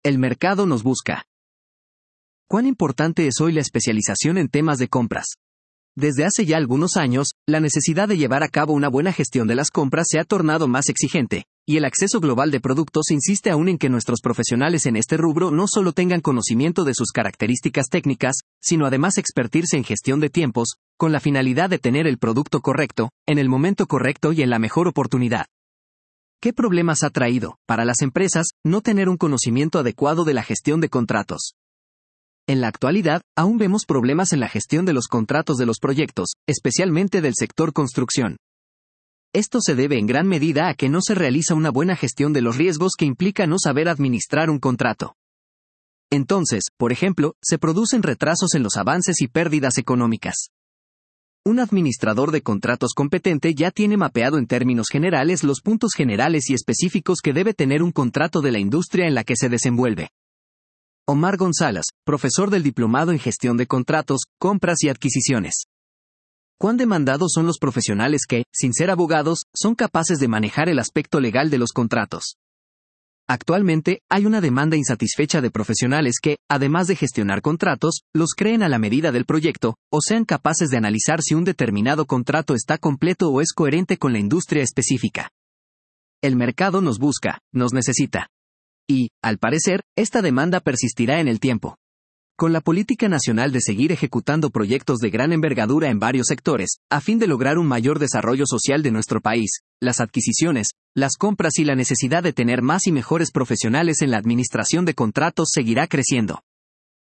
El mercado nos busca. ¿Cuán importante es hoy la especialización en temas de compras? Desde hace ya algunos años, la necesidad de llevar a cabo una buena gestión de las compras se ha tornado más exigente, y el acceso global de productos insiste aún en que nuestros profesionales en este rubro no solo tengan conocimiento de sus características técnicas, sino además expertirse en gestión de tiempos, con la finalidad de tener el producto correcto, en el momento correcto y en la mejor oportunidad. ¿Qué problemas ha traído, para las empresas, no tener un conocimiento adecuado de la gestión de contratos? En la actualidad, aún vemos problemas en la gestión de los contratos de los proyectos, especialmente del sector construcción. Esto se debe en gran medida a que no se realiza una buena gestión de los riesgos que implica no saber administrar un contrato. Entonces, por ejemplo, se producen retrasos en los avances y pérdidas económicas. Un administrador de contratos competente ya tiene mapeado en términos generales los puntos generales y específicos que debe tener un contrato de la industria en la que se desenvuelve. Omar González, profesor del Diplomado en Gestión de Contratos, Compras y Adquisiciones. ¿Cuán demandados son los profesionales que, sin ser abogados, son capaces de manejar el aspecto legal de los contratos? Actualmente, hay una demanda insatisfecha de profesionales que, además de gestionar contratos, los creen a la medida del proyecto, o sean capaces de analizar si un determinado contrato está completo o es coherente con la industria específica. El mercado nos busca, nos necesita. Y, al parecer, esta demanda persistirá en el tiempo. Con la política nacional de seguir ejecutando proyectos de gran envergadura en varios sectores, a fin de lograr un mayor desarrollo social de nuestro país, las adquisiciones, las compras y la necesidad de tener más y mejores profesionales en la administración de contratos seguirá creciendo.